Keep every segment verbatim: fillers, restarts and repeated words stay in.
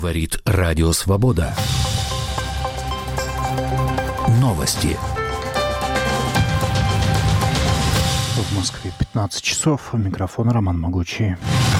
Говорит Радио Свобода. Новости. В Москве пятнадцать часов. У микрофона Роман Могучий.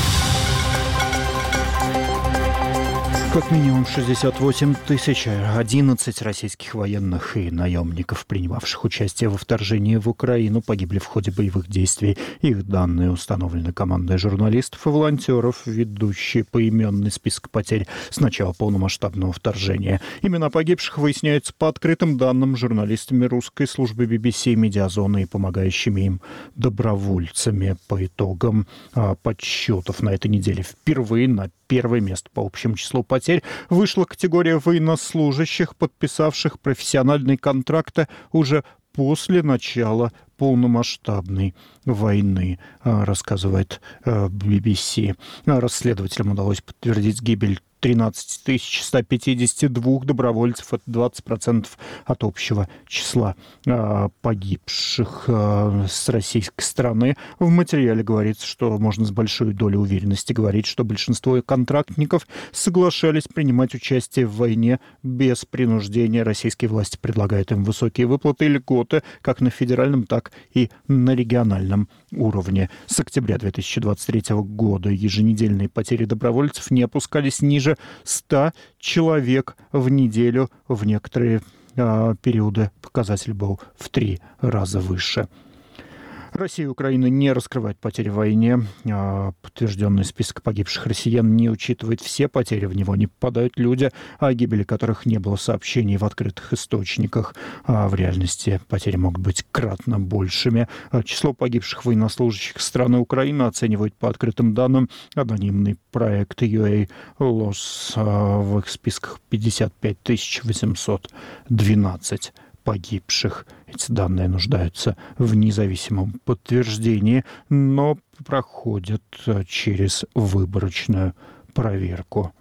Как минимум шестьдесят восемь тысяч одиннадцать российских военных и наемников, принимавших участие во вторжении в Украину, погибли в ходе боевых действий. Их данные установлены командой журналистов и волонтеров, ведущие поименный список потерь с начала полномасштабного вторжения. Имена погибших выясняются по открытым данным журналистами русской службы би би си, Медиазоны и помогающими им добровольцами. По итогам а, подсчетов на этой неделе впервые на первое место по общему числу потерь вышла категория военнослужащих, подписавших профессиональные контракты уже после начала полномасштабной войны, рассказывает би би си. Расследователям удалось подтвердить гибель тринадцать тысяч сто пятьдесят два добровольцев, это двадцать процентов от общего числа э, погибших э, с российской стороны. В материале говорится, что можно с большой долей уверенности говорить, что большинство контрактников соглашались принимать участие в войне без принуждения. Российские власти предлагают им высокие выплаты и льготы как на федеральном, так и на региональном уровне. С октября две тысячи двадцать третьего года еженедельные потери добровольцев не опускались ниже ста человек в неделю. В некоторые а, периоды показатель был в три раза выше. Россия и Украина не раскрывают потери в войне. Подтвержденный список погибших россиян не учитывает все потери. В него не попадают люди, о гибели которых не было сообщений в открытых источниках. А в реальности потери могут быть кратно большими. Число погибших военнослужащих страны Украины оценивают по открытым данным анонимный проект ю эй Loss. В их списках пятьдесят пять тысяч восемьсот двенадцать погибших. Эти данные нуждаются в независимом подтверждении, но проходят через выборочную проверку.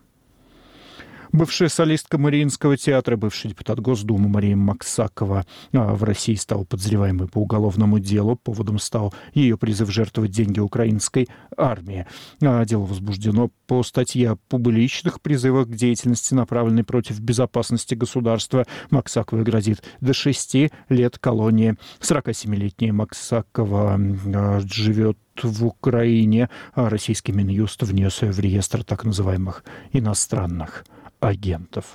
Бывшая солистка Мариинского театра, бывший депутат Госдумы Мария Максакова в России стала подозреваемой по уголовному делу. Поводом стал ее призыв жертвовать деньги украинской армии. Дело возбуждено по статье о публичных призывах к деятельности, направленной против безопасности государства. Максаковой грозит до шести лет колонии. сорокасемилетняя Максакова живет в Украине. Российский Минюст внес ее в реестр так называемых иностранных агентов.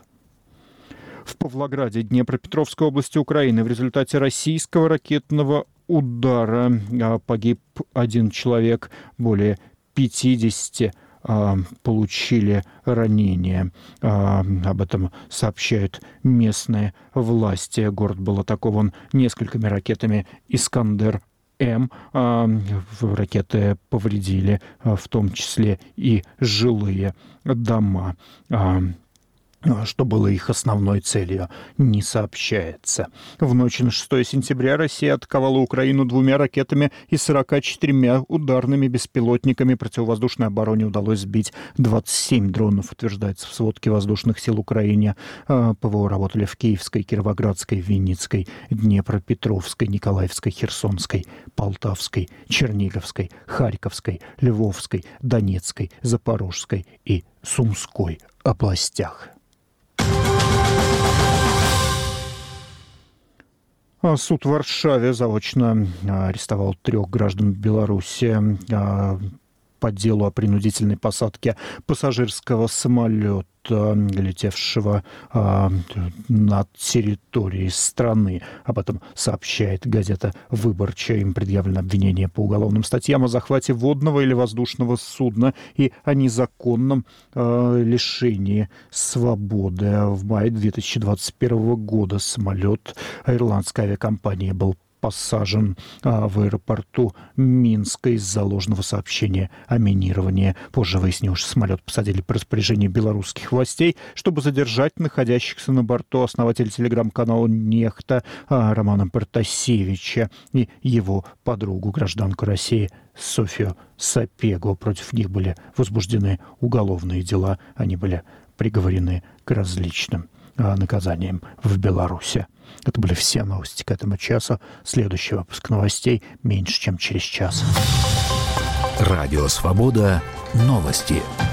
В Павлограде, Днепропетровской области Украины, в результате российского ракетного удара погиб один человек, более пятидесяти получили ранения. Об этом сообщают местные власти. Город был атакован несколькими ракетами «Искандер М». Ракеты повредили в том числе и жилые дома. Что было их основной целью, не сообщается. В ночь на шестое сентября Россия атаковала Украину двумя ракетами и сорока четырьмя ударными беспилотниками. Противовоздушной обороне удалось сбить двадцать семь дронов, утверждается в сводке воздушных сил Украины. ПВО работали в Киевской, Кировоградской, Винницкой, Днепропетровской, Николаевской, Херсонской, Полтавской, Черниговской, Харьковской, Львовской, Донецкой, Запорожской и Сумской областях. Суд в Варшаве заочно арестовал трех граждан Беларуси по делу о принудительной посадке пассажирского самолета, летевшего а, над территорией страны. Об этом сообщает газета «Выборча». Им предъявлено обвинение по уголовным статьям о захвате водного или воздушного судна и о незаконном а, лишении свободы. В мае две тысячи двадцать первого года самолет ирландской авиакомпании был посажен а, в аэропорту Минска из-за ложного сообщения о минировании. Позже выяснилось, что самолет посадили по распоряжению белорусских властей, чтобы задержать находящихся на борту основателя телеграм-канала «Нехта» а, Романа Протасевича и его подругу, гражданку России Софию Сапегу. Против них были возбуждены уголовные дела. Они были приговорены к различным а, наказаниям в Беларуси. Это были все новости к этому часу. Следующий выпуск новостей меньше, чем через час. Радио «Свобода». Новости.